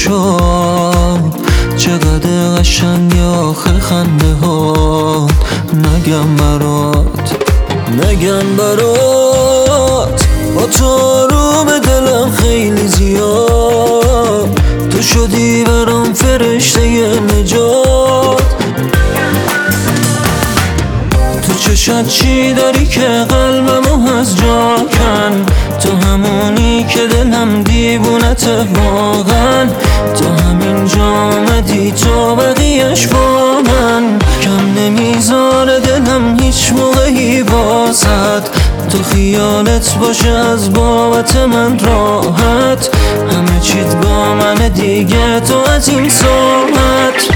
چشام چقدر قشنگی آخه خنده ها. نگم برات با تو آروم دلم خیلی زیاد. تو شدی برام فرشته نجات. تو چشات چی داری که قلبمو از جا کن؟ تو همونی که دلم دیوونته واقعا. تو همین جا آمدی تو بقیهش با من. کم نمیذاره دلم هیچ موقعی واسد. تو خیالت باشه از بابت من راحت. همه چیت با من دیگه تو از این ساعت.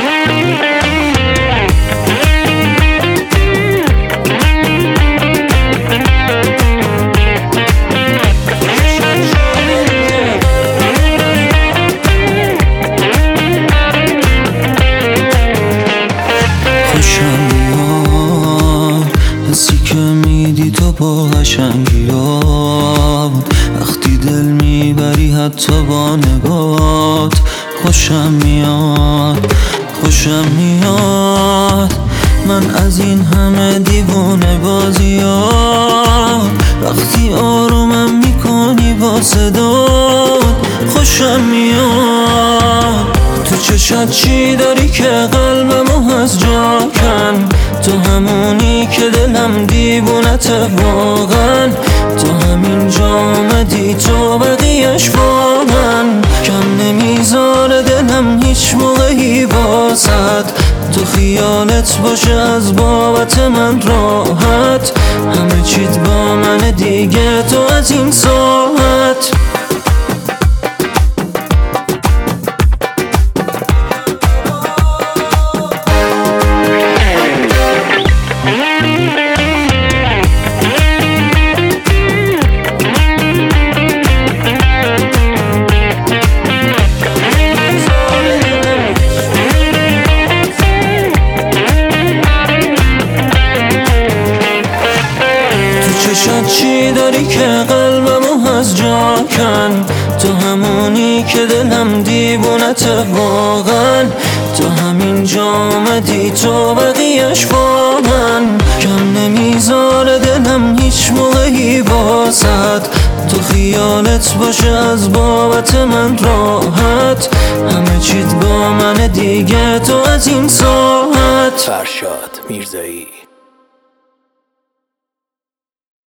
خوشم میاد حسی که میدی تو با قشنگی ها. وقتی دل میبری حتی با نگات. خوشم میاد من از این همه دیوونه بازی ها. وقتی آرومم میکنی با صدات. خوشم میاد تو چشات چی داری که قلبمو از جا کن؟ تو همونی که دلم دیوونته واقعا. تو همین جا آمدی تو بقیهش با من. کم نمیذاره دلم هیچ موقعی واسد. تو خیالت باشه از بابت من راحت. همه چیت با من دیگه تو از این ساعت. چشات چی داری که قلبمو از جا کن؟ تو همونی که دلم دیوونته واقعا. تو همین جا آمدی تو بقیهش با من. کم نمیذاره دلم هیچ موقعی واسد. تو خیالت باشه از بابت من راحت. همه چیت با من دیگه تو از این ساعت. فرشاد میرزایی.